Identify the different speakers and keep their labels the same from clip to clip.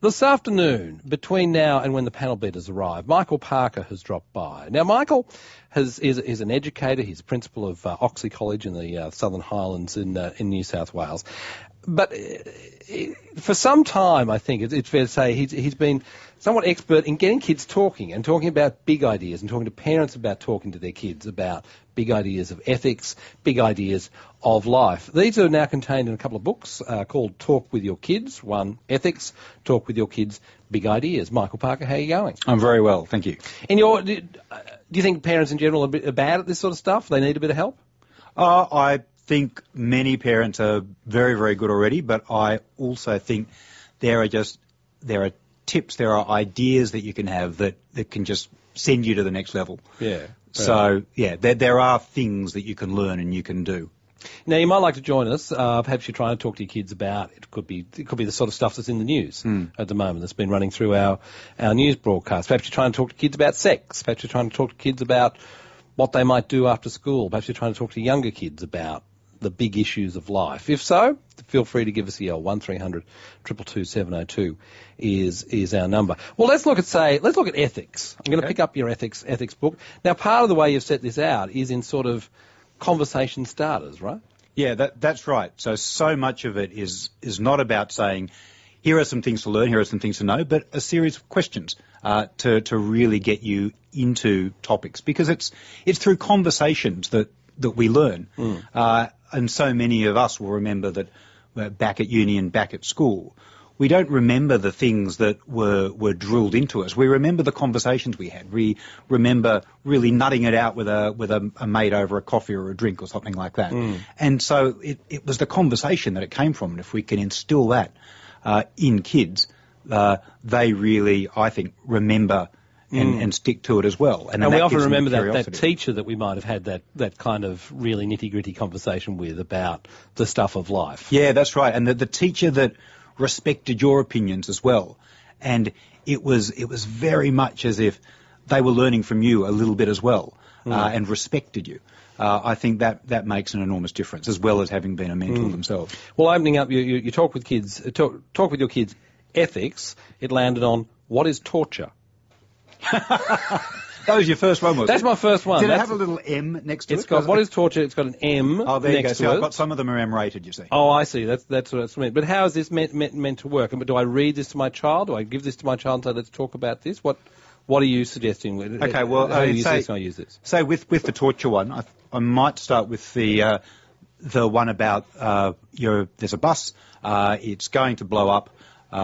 Speaker 1: This afternoon, between now and when the panel beaters arrive, Michael Parker has dropped by. Now, Michael is an educator. He's a principal of Oxley College in the Southern Highlands in New South Wales. But for some time, I think it's fair to say he's been somewhat expert in getting kids talking and talking about big ideas and talking to parents about talking to their kids about big ideas of ethics, big ideas of life. These are now contained in a couple of books called Talk with Your Kids, one Ethics, Talk with Your Kids, Big Ideas. Michael Parker, how are you going?
Speaker 2: I'm very well, thank you.
Speaker 1: Do you think parents in general are bad at this sort of stuff? They need a bit of help?
Speaker 2: I think many parents are very, very good already, but I also think there are tips, there are ideas that you can have that can just send you to the next level.
Speaker 1: Yeah.
Speaker 2: So, there are things that you can learn and you can do.
Speaker 1: Now, you might like to join us. Perhaps you're trying to talk to your kids about, it could be the sort of stuff that's in the news at the moment that's been running through our news broadcast. Perhaps you're trying to talk to kids about sex. Perhaps you're trying to talk to kids about what they might do after school. Perhaps you're trying to talk to younger kids about the big issues of life. If so, feel free to give us a yell. 1300 222 702 is our number. Well, let's look at ethics. I'm going to pick up your ethics book. Now, part of the way you've set this out is in sort of conversation starters, right?
Speaker 2: Yeah, that's right. So much of it is not about saying, here are some things to learn, here are some things to know, but a series of questions to really get you into topics, because it's through conversations that we learn. And so many of us will remember that back at uni and back at school, we don't remember the things that were drilled into us. We remember the conversations we had. We remember really nutting it out with a mate over a coffee or a drink or something like that. And so it was the conversation that it came from. And if we can instill that in kids, they really, I think, remember and stick to it as well. And
Speaker 1: we often remember that teacher that we might have had that kind of really nitty-gritty conversation with about the stuff of life.
Speaker 2: Yeah, that's right. And the teacher that respected your opinions as well. And it was very much as if they were learning from you a little bit as well and respected you. I think that makes an enormous difference, as well as having been a mentor themselves.
Speaker 1: Well, opening up, you talk with kids, talk with your kids ethics, it landed on what is torture?
Speaker 2: That was your first one, wasn't it?
Speaker 1: That's my first one.
Speaker 2: Did it have a little M next to it?
Speaker 1: It's got, what is torture? It's got an M
Speaker 2: there you go.
Speaker 1: next to it.
Speaker 2: I've got some of them are M-rated, you see.
Speaker 1: Oh, I see. That's what it's meant. But how is this meant to work? Do I read this to my child? Do I give this to my child and say, let's talk about this? What are you suggesting?
Speaker 2: Okay, well,
Speaker 1: how do you use this?
Speaker 2: So with the torture one, I might start with the one about there's a bus, it's going to blow up,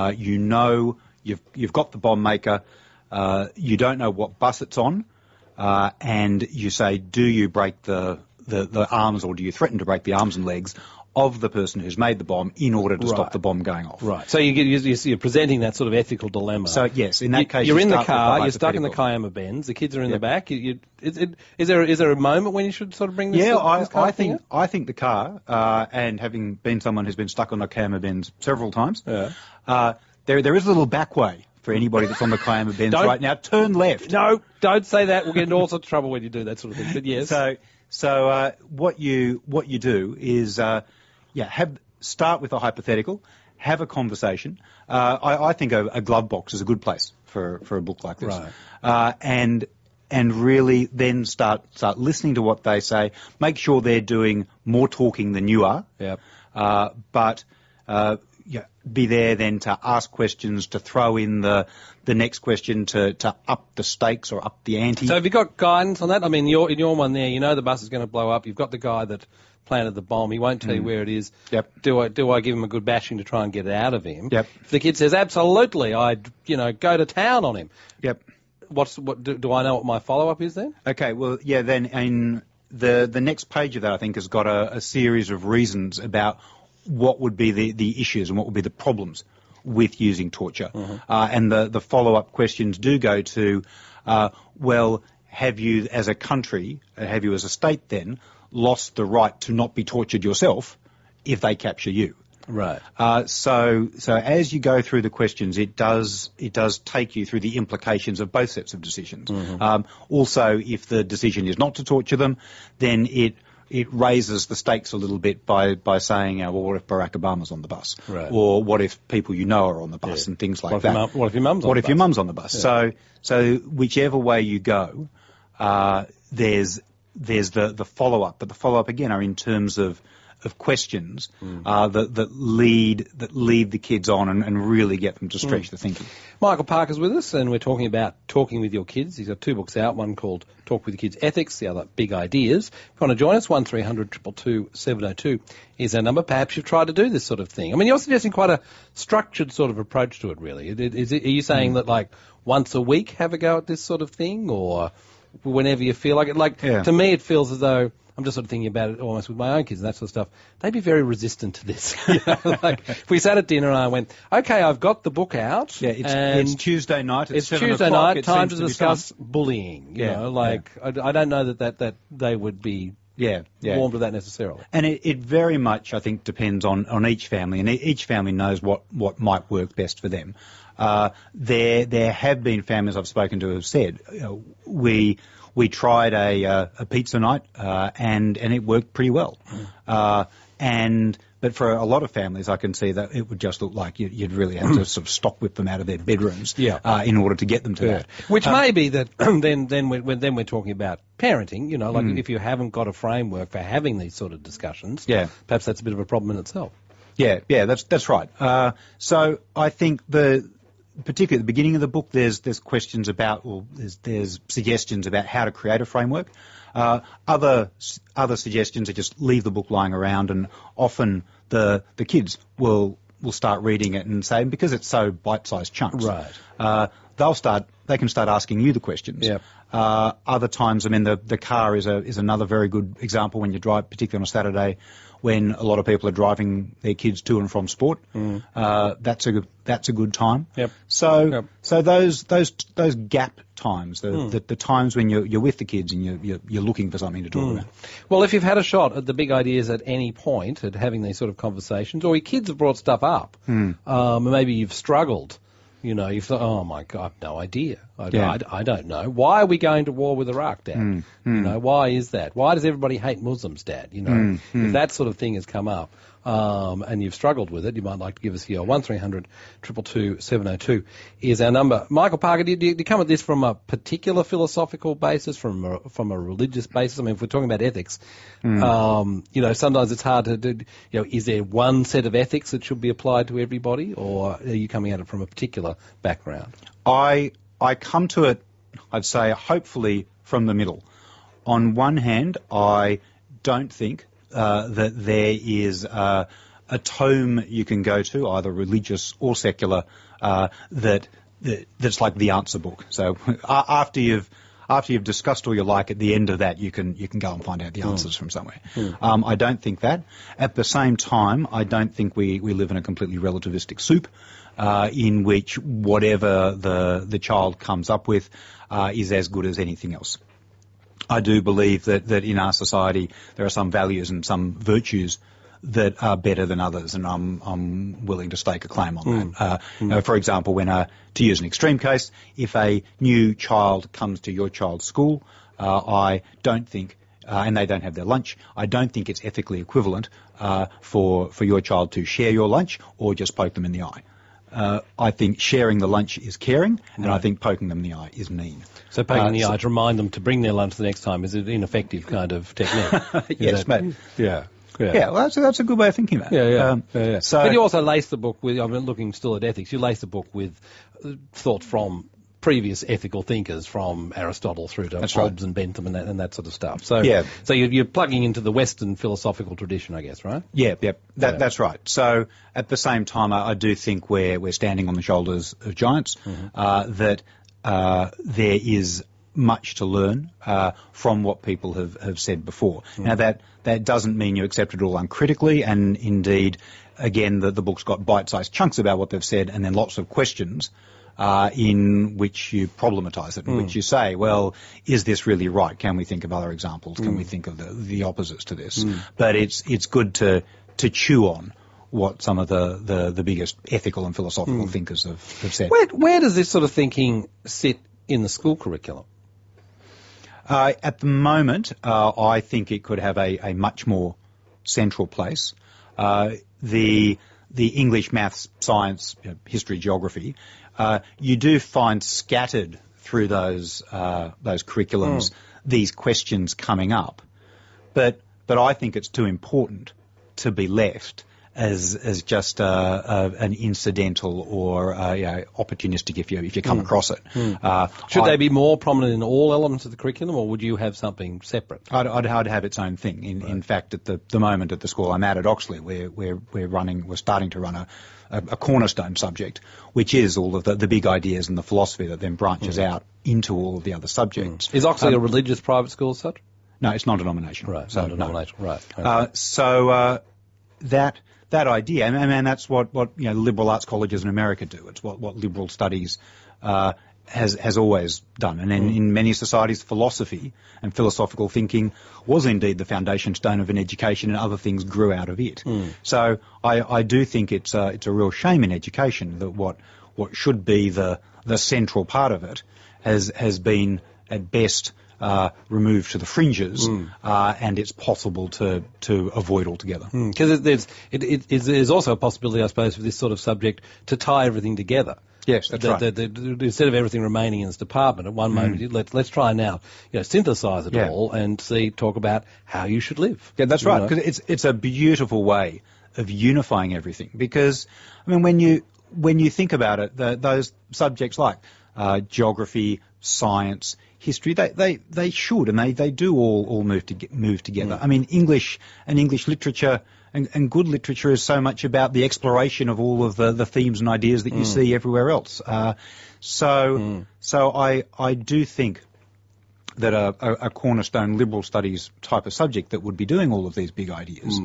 Speaker 2: you've got the bomb maker, you don't know what bus it's on, and you say, do you break the arms, or do you threaten to break the arms and legs of the person who's made the bomb in order to stop the bomb going off?
Speaker 1: Right. So you're presenting that sort of ethical dilemma.
Speaker 2: So yes, in that case,
Speaker 1: you're in the car, you're stuck in the Kiama Benz, the kids are in the back. Is there a moment when you should sort of bring this?
Speaker 2: Yeah,
Speaker 1: I
Speaker 2: think the car, and having been someone who's been stuck on the Kiama Benz several times, there is a little back way. For anybody that's on the Kiama Benz right now, turn left.
Speaker 1: No, don't say that. We'll get into all sorts of trouble when you do that sort of thing. But yes.
Speaker 2: So what you do is start with a hypothetical, have a conversation. I think a glove box is a good place for a book like this.
Speaker 1: Right.
Speaker 2: And really then start listening to what they say. Make sure they're doing more talking than you are.
Speaker 1: Yep.
Speaker 2: But be there then to ask questions, to throw in the next question, to up the stakes or up the ante.
Speaker 1: So have you got guidance on that? I mean, in your one there, you know the bus is going to blow up. You've got the guy that planted the bomb. He won't tell you where it is.
Speaker 2: Yep.
Speaker 1: Do I give him a good bashing to try and get it out of him?
Speaker 2: Yep.
Speaker 1: If the kid says, absolutely, I'd go to town on him.
Speaker 2: Yep.
Speaker 1: Do I know what my follow-up is then?
Speaker 2: Okay, well, yeah, then in the next page of that, I think, has got a series of reasons about what would be the issues and what would be the problems with using torture. And the follow-up questions do go to, have you as a country, have you as a state then, lost the right to not be tortured yourself if they capture you?
Speaker 1: Right.
Speaker 2: So as you go through the questions, it does take you through the implications of both sets of decisions. Also, if the decision is not to torture them, then it it raises the stakes a little bit by saying, well, what if Barack Obama's on the bus?
Speaker 1: Right.
Speaker 2: Or what if people you know are on the bus and things like that?
Speaker 1: What if your mum's on the bus?
Speaker 2: What if your mum's on the bus? Yeah. So whichever way you go, there's the follow-up. But the follow-up, again, are in terms of questions that lead the kids on and really get them to stretch the thinking.
Speaker 1: Michael Parker's with us, and we're talking about talking with your kids. He's got 2 books out, one called Talk with Your Kids Ethics, the other Big Ideas. If you want to join us, 1300 222 702 is our number. Perhaps you've tried to do this sort of thing. I mean, you're suggesting quite a structured sort of approach to it, really. Are you saying that, like, once a week have a go at this sort of thing, or whenever you feel like it? Like, to me, it feels as though, I'm just sort of thinking about it almost with my own kids and that sort of stuff, they'd be very resistant to this. Like, if we sat at dinner and I went, okay, I've got the book out.
Speaker 2: Yeah, it's Tuesday night.
Speaker 1: It's Tuesday night, time to discuss bullying. You know, I don't know that they would be warm to that necessarily.
Speaker 2: And it very much, I think, depends on each family, and each family knows what might work best for them. There have been families I've spoken to who have said, we tried a pizza night and it worked pretty well. But for a lot of families, I can see that it would just look like you'd really have to sort of stop whip them out of their bedrooms in order to get them to that.
Speaker 1: Which may be that then we're talking about parenting. You know, like if you haven't got a framework for having these sort of discussions, perhaps that's a bit of a problem in itself.
Speaker 2: Yeah, that's right. So I think particularly at the beginning of the book, there's questions about, or there's suggestions about how to create a framework. Other suggestions are just leave the book lying around, and often the kids will start reading it and say, because it's so bite-sized chunks,
Speaker 1: right?
Speaker 2: They can start asking you the questions.
Speaker 1: Yeah.
Speaker 2: Other times, I mean, the car is another very good example when you drive, particularly on a Saturday, when a lot of people are driving their kids to and from sport. That's a good time.
Speaker 1: Yep.
Speaker 2: So those gap times, the times when you're with the kids and you're looking for something to talk about.
Speaker 1: Well, if you've had a shot at the big ideas at any point at having these sort of conversations, or your kids have brought stuff up, maybe you've struggled. You know, you've thought, oh my God, I've no idea. I don't know. Why are we going to war with Iraq, Dad? You know, why is that? Why does everybody hate Muslims, Dad? You know, if that sort of thing has come up and you've struggled with it, you might like to give us your 1300 222 702 is our number. Michael Parker, do you come at this from a particular philosophical basis, from a religious basis? I mean, if we're talking about ethics, you know, sometimes it's hard to do. You know, is there one set of ethics that should be applied to everybody, or are you coming at it from a particular background?
Speaker 2: I come to it, I'd say, hopefully from the middle. On one hand, I don't think that there is a tome you can go to, either religious or secular, that's like the answer book. So after you've discussed all you like, at the end of that you can go and find out the answers from somewhere. I don't think that. At the same time, I don't think we live in a completely relativistic soup in which whatever the child comes up with is as good as anything else. I do believe that in our society there are some values and some virtues that are better than others, and I'm willing to stake a claim on that. You know, for example, to use an extreme case, if a new child comes to your child's school, I don't think, and they don't have their lunch, I don't think it's ethically equivalent for your child to share your lunch or just poke them in the eye. I think sharing the lunch is caring, and I think poking them in the eye is mean.
Speaker 1: So poking the eye to remind them to bring their lunch the next time is an ineffective kind of technique.
Speaker 2: Yes, mate.
Speaker 1: Yeah.
Speaker 2: Yeah, well, that's a good way of thinking about it.
Speaker 1: Yeah. So, but you also lace the book with, I'm looking still at ethics, you lace the book with thought from previous ethical thinkers, from Aristotle through to Hobbes and Bentham and that sort of stuff. So, so you're plugging into the Western philosophical tradition, I guess, right?
Speaker 2: Yeah. That's right. So at the same time, I do think we're standing on the shoulders of giants, that there is much to learn from what people have said before. Now, that doesn't mean you accept it all uncritically, and indeed, again, the book's got bite-sized chunks about what they've said and then lots of questions in which you problematise it, in which you say, well, is this really right? Can we think of other examples? Can we think of the opposites to this? But it's good to chew on what some of the biggest ethical and philosophical thinkers have said.
Speaker 1: Where does this sort of thinking sit in the school curriculum?
Speaker 2: At the moment, I think it could have a much more central place. The English, maths, science, history, geography, you do find scattered through those curriculums these questions coming up, but I think it's too important to be left as just an incidental or opportunistic if you come across it.
Speaker 1: Should they be more prominent in all elements of the curriculum, or would you have something separate?
Speaker 2: I'd have its own thing. In fact, at the moment at the school I'm at Oxley, we're starting to run a cornerstone subject, which is all of the big ideas and the philosophy that then branches out into all of the other subjects.
Speaker 1: Is Oxley a religious private school as such?
Speaker 2: No, it's non-denominational.
Speaker 1: Right, so non-denominational.
Speaker 2: No.
Speaker 1: Right.
Speaker 2: Okay. That idea, and that's what liberal arts colleges in America do. It's what liberal studies has always done. And in many societies, philosophy and philosophical thinking was indeed the foundation stone of an education, and other things grew out of it. So I do think it's a real shame in education that what should be the central part of it has been at best removed to the fringes, and it's possible to avoid altogether.
Speaker 1: Because there's also a possibility, I suppose, for this sort of subject to tie everything together.
Speaker 2: Yes, that's right.
Speaker 1: Instead of everything remaining in this department, at one moment, let's try now, synthesise it all and talk about how you should live.
Speaker 2: Yeah, that's right. Because it's a beautiful way of unifying everything. Because when you think about it, those subjects like geography, science, history, they should and they do all move together. English and English literature and good literature is so much about the exploration of all of the themes and ideas that you see everywhere else. So I do think that a cornerstone liberal studies type of subject that would be doing all of these big ideas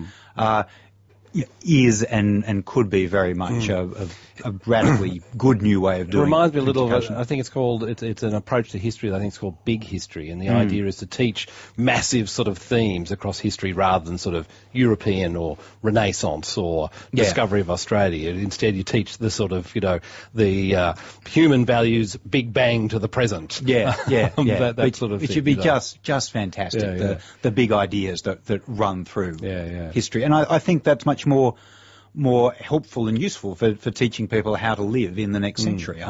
Speaker 2: is and could be very much a radically good new way of doing it.
Speaker 1: It reminds me a little of, I think it's an approach to history that I think it's called big history, and the idea is to teach massive sort of themes across history rather than sort of European or Renaissance or discovery of Australia. Instead you teach the sort of, the human values, Big Bang to the present. That sort of thing.
Speaker 2: It should be just fantastic, the big ideas that run through history. And I think that's much more helpful and useful for teaching people how to live in the next century.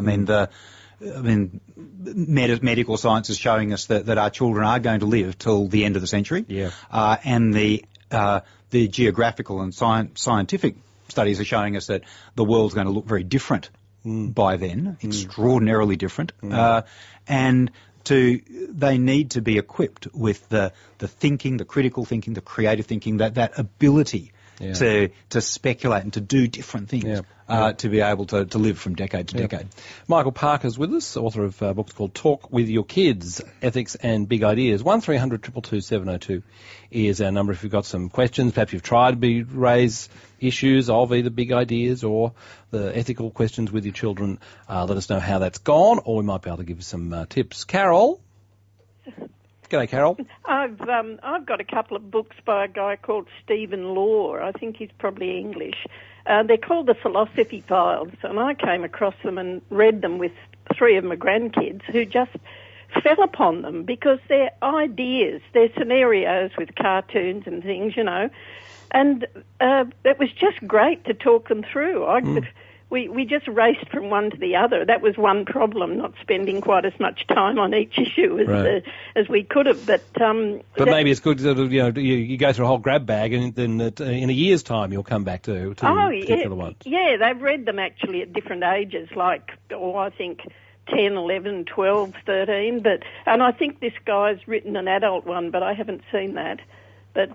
Speaker 2: Medical science is showing us that our children are going to live till the end of the century. And the geographical and scientific studies are showing us that the world's going to look very different by then, extraordinarily different. And they need to be equipped with the thinking, the critical thinking, the creative thinking, that ability to speculate and to do different things, to be able to live from decade to decade.
Speaker 1: Michael Parker's with us, author of books called Talk with Your Kids, Ethics and Big Ideas. 1300 222 702 is our number if you've got some questions. Perhaps you've tried to raise issues of either big ideas or the ethical questions with your children. Let us know how that's gone, or we might be able to give you some tips. Carol? G'day, Carol.
Speaker 3: I've got a couple of books by a guy called Stephen Law. I think he's probably English. They're called the Philosophy Files, and I came across them and read them with three of my grandkids who just fell upon them because they're ideas, they're scenarios with cartoons and things, and it was just great to talk them through. We just raced from one to the other. That was one problem, not spending quite as much time on each issue as we could have. But
Speaker 1: maybe it's good that you go through a whole grab bag, and then in a year's time you'll come back to particular ones.
Speaker 3: Yeah, they've read them actually at different ages, like I think 10, 11, 12, 13. And I think this guy's written an adult one, but I haven't seen that. But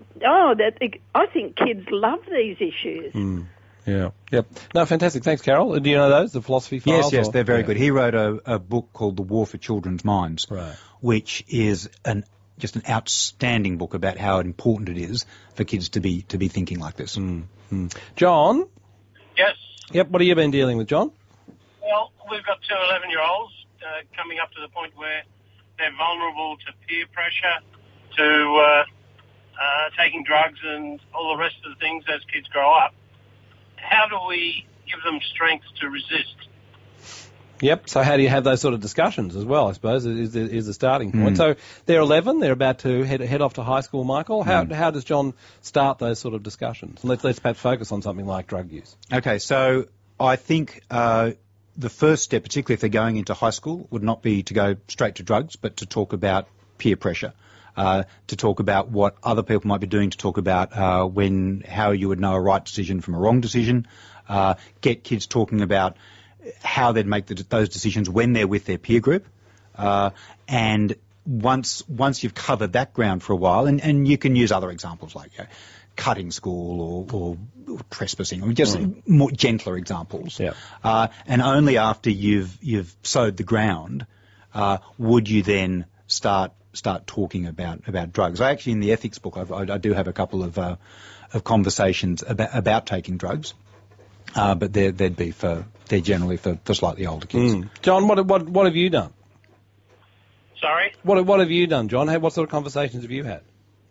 Speaker 3: I think kids love these issues.
Speaker 1: Yep. No, fantastic. Thanks, Carol. Do you know those, the Philosophy Files?
Speaker 2: Yes, they're very good. He wrote a book called The War for Children's Minds, which is just an outstanding book about how important it is for kids to be thinking like this.
Speaker 1: John?
Speaker 4: Yes.
Speaker 1: Yep, what have you been dealing with, John?
Speaker 4: Well, we've got two 11-year-olds coming up to the point where they're vulnerable to peer pressure, to taking drugs and all the rest of the things as kids grow up. How do we give them strength to resist?
Speaker 1: Yep. So how do you have those sort of discussions as well, I suppose, is the starting point. So they're 11. They're about to head off to high school, Michael. How does John start those sort of discussions? Let's perhaps focus on something like drug use.
Speaker 2: Okay, so I think the first step, particularly if they're going into high school, would not be to go straight to drugs, but to talk about peer pressure, to talk about what other people might be doing, to talk about how you would know a right decision from a wrong decision, get kids talking about how they'd make those decisions when they're with their peer group. And once you've covered that ground for a while, and you can use other examples like cutting school or trespassing, or just more gentler examples.
Speaker 1: Yeah.
Speaker 2: And only after you've sowed the ground would you then start talking about drugs. I actually, in the ethics book, I do have a couple of conversations about taking drugs. But they're generally for slightly older kids.
Speaker 1: John, what have you done?
Speaker 4: Sorry?
Speaker 1: What have you done, John? What sort of conversations have you had?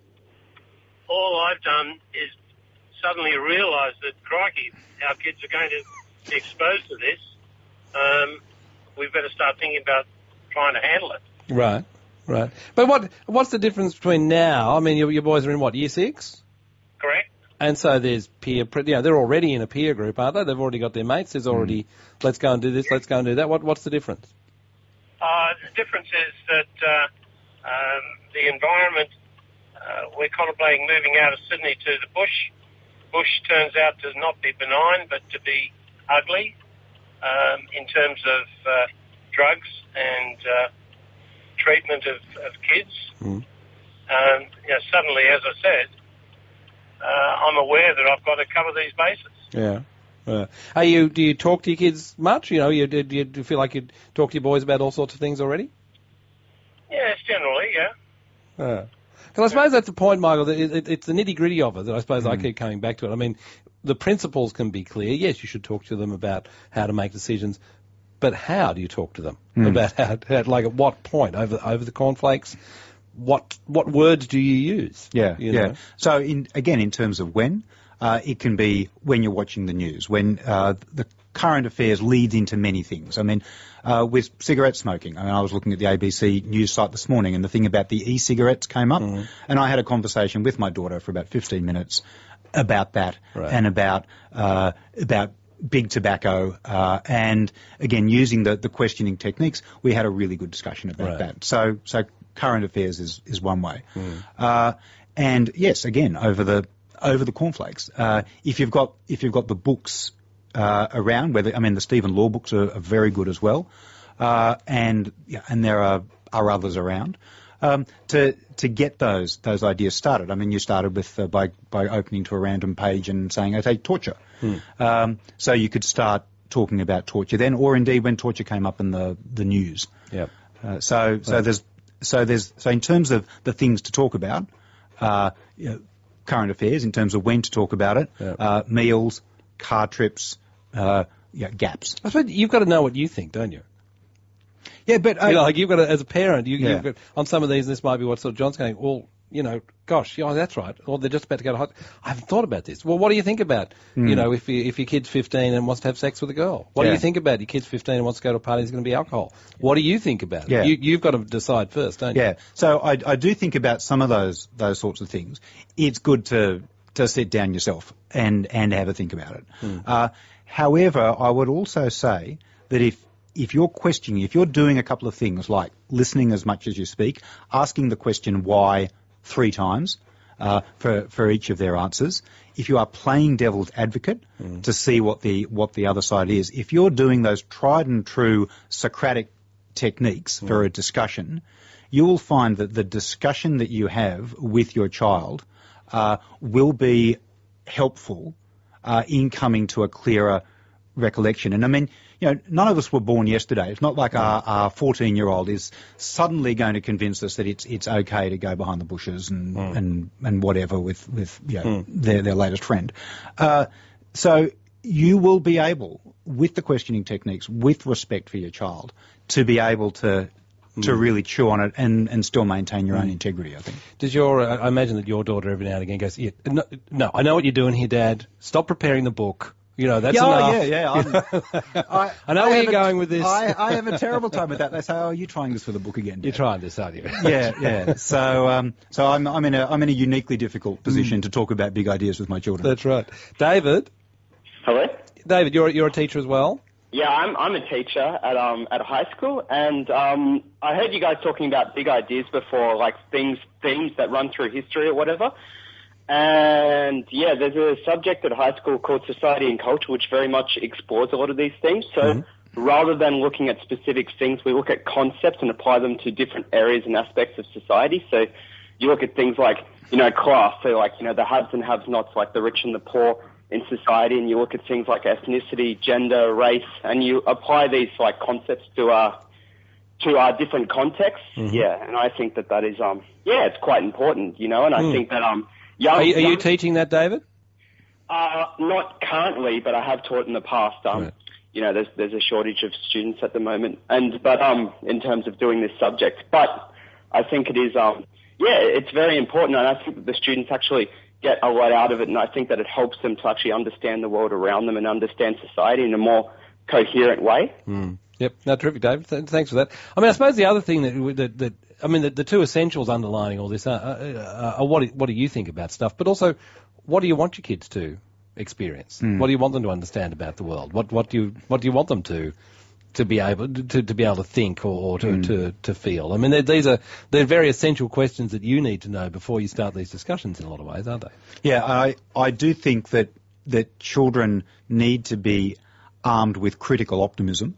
Speaker 4: All I've done is suddenly realise that, crikey, our kids are going to be exposed to this. We've got to start thinking about trying to handle it.
Speaker 1: Right. But what's the difference between now? I mean, your boys are in what, year 6?
Speaker 4: Correct.
Speaker 1: And so there's they're already in a peer group, aren't they? They've already got their mates. There's already, let's go and do this, let's go and do that. What's the difference?
Speaker 4: The difference is that the environment, we're contemplating moving out of Sydney to the bush. Bush turns out to not be benign, but to be ugly in terms of drugs and treatment of kids. Suddenly, as I said, I'm aware that I've got to cover these bases.
Speaker 1: Yeah. Do you talk to your kids much? Do you feel like you talk to your boys about all sorts of things already?
Speaker 4: Yes, generally, yeah.
Speaker 1: Because I suppose that's the point, Michael, that it's the nitty-gritty of it that I suppose I keep coming back to it. I mean, the principles can be clear. Yes, you should talk to them about how to make decisions, but how do you talk to them about how like at what point over the cornflakes? What words do you use?
Speaker 2: Yeah. So in terms of when, it can be when you're watching the news, when the current affairs leads into many things. I mean, with cigarette smoking, I was looking at the ABC news site this morning, and the thing about the e-cigarettes came up, and I had a conversation with my daughter for about 15 minutes about that and about big tobacco, and again using the questioning techniques. We had a really good discussion about that. So current affairs is one way, and yes, again over the cornflakes. If you've got the books around, the Stephen Law books are very good as well, and there are others around. To get those ideas started. I mean, you started with by opening to a random page and saying, "Okay, torture." So you could start talking about torture then, or indeed when torture came up in the news.
Speaker 1: Yeah.
Speaker 2: So in terms of the things to talk about, current affairs. In terms of when to talk about it, meals, car trips, gaps.
Speaker 1: I suppose you've got to know what you think, don't you?
Speaker 2: Yeah, but
Speaker 1: you've got to, as a parent, you've got, on some of these. This might be what sort of John's going. Well, gosh, that's right. Or they're just about to go to high. I haven't thought about this. Well, what do you think about if your kid's 15 and wants to have sex with a girl? What do you think about your kid's 15 and wants to go to a party? There's going to be alcohol. What do you think about it? You've got to decide first, don't you?
Speaker 2: Yeah. So I do think about some of those sorts of things. It's good to sit down yourself and have a think about it. However, I would also say that if you're questioning, if you're doing a couple of things like listening as much as you speak, asking the question why 3 times for each of their answers, if you are playing devil's advocate to see what the other side is, if you're doing those tried and true Socratic techniques for a discussion, you will find that the discussion that you have with your child will be helpful in coming to a clearer recollection. And I mean, none of us were born yesterday. It's not like our 14-year-old is suddenly going to convince us that it's okay to go behind the bushes and whatever with their latest friend. So you will be able, with the questioning techniques, with respect for your child, to be able to really chew on it and still maintain your own integrity, I think.
Speaker 1: Does I imagine that your daughter every now and again goes, no, I know what you're doing here, Dad. Stop preparing the book. You know, that's
Speaker 2: Yeah,
Speaker 1: enough.
Speaker 2: yeah.
Speaker 1: I know where you're going with this.
Speaker 2: I have a terrible time with that. They say, "Oh, you're trying this for the book again, Dad."
Speaker 1: You're trying this, aren't you?
Speaker 2: Yeah. So I'm in a uniquely difficult position to talk about big ideas with my children.
Speaker 1: That's right. David.
Speaker 5: Hello?
Speaker 1: David, you're a teacher as well?
Speaker 5: Yeah, I'm a teacher at a high school, and I heard you guys talking about big ideas before, like themes that run through history or whatever. And yeah, there's a subject at high school called Society and Culture, which very much explores a lot of these themes. So rather than looking at specific things, we look at concepts and apply them to different areas and aspects of society. So you look at things like, class, so like, the haves and have-nots, like the rich and the poor in society, and you look at things like ethnicity, gender, race, and you apply these like concepts to our different contexts. Yeah, and I think that is it's quite important, and I think that
Speaker 1: Are you teaching that, David?
Speaker 5: Not currently, but I have taught in the past.
Speaker 1: Right.
Speaker 5: There's a shortage of students at the moment, but in terms of doing this subject, but I think it is it's very important, and I think that the students actually get a lot out of it, and I think that it helps them to actually understand the world around them and understand society in a more coherent way.
Speaker 1: Yep, no, terrific, David. Thanks for that. I mean, I suppose the other thing the two essentials underlining all this are what do you think about stuff, but also what do you want your kids to experience? What do you want them to understand about the world? What do you want them to be able to think or to feel? I mean, they're very essential questions that you need to know before you start these discussions in a lot of ways, aren't they?
Speaker 2: Yeah, I do think that children need to be armed with critical optimism.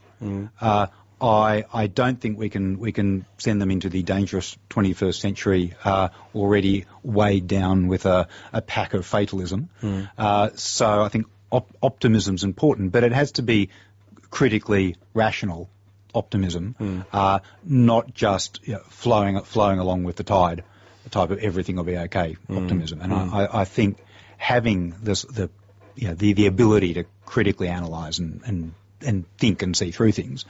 Speaker 2: I don't think we can send them into the dangerous 21st century already weighed down with a pack of fatalism. So I think optimism's important, but it has to be critically rational optimism, not just flowing along with the tide, the type of everything will be okay optimism. And I think having the ability to critically analyse and think and see through things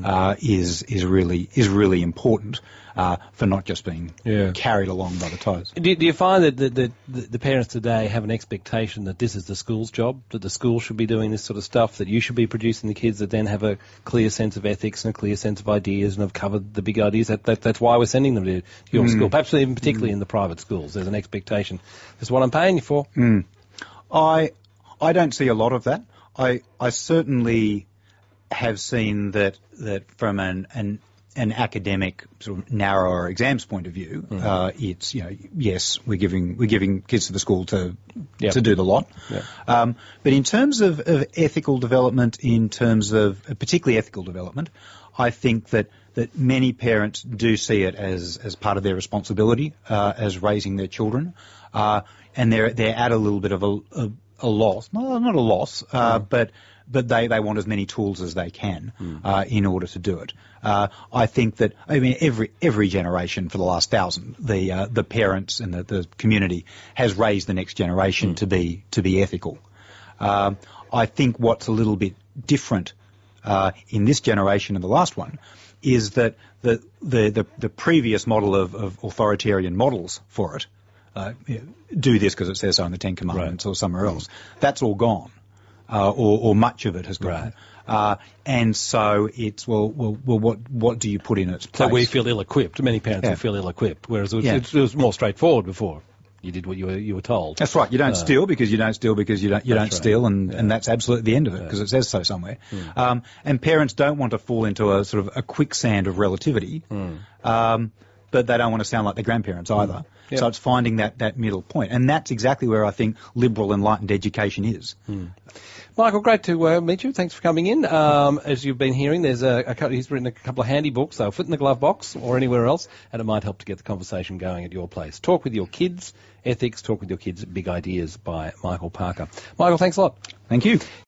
Speaker 2: is really important for not just being carried along by the tides.
Speaker 1: Do you find that the parents today have an expectation that this is the school's job, that the school should be doing this sort of stuff, that you should be producing the kids that then have a clear sense of ethics and a clear sense of ideas and have covered the big ideas? That's why we're sending them to your school, perhaps even particularly in the private schools. There's an expectation. This is what I'm paying you for.
Speaker 2: I don't see a lot of that. I certainly have seen that from an academic sort of narrower exams point of view, it's yes, we're giving kids to the school to do the lot, but in terms of ethical development, in terms of particularly ethical development, I think that many parents do see it as part of their responsibility as raising their children, and they're at a little bit of a loss, not a loss, but they want as many tools as they can in order to do it. I think that every generation for the last 1,000, the parents and the community has raised the next generation to be ethical. I think what's a little bit different in this generation and the last one is that the previous model of authoritarian models for it, do this because it says so in the Ten Commandments or somewhere else, that's all gone. Or much of it has gone. And so it's, what do you put in its place?
Speaker 1: So we feel ill-equipped. Many parents will feel ill-equipped, whereas it was more straightforward before. You did what you were told.
Speaker 2: That's right. You don't steal because you don't steal because you don't steal, and that's absolutely the end of it because it says so somewhere. And parents don't want to fall into a sort of a quicksand of relativity, but they don't want to sound like their grandparents either. So it's finding that middle point. And that's exactly where I think liberal, enlightened education is.
Speaker 1: Michael, great to meet you. Thanks for coming in. As you've been hearing, he's written a couple of handy books. They'll fit in the glove box or anywhere else, and it might help to get the conversation going at your place. Talk with Your Kids, Ethics, Talk with Your Kids, Big Ideas by Michael Parker. Michael, thanks a lot.
Speaker 2: Thank you.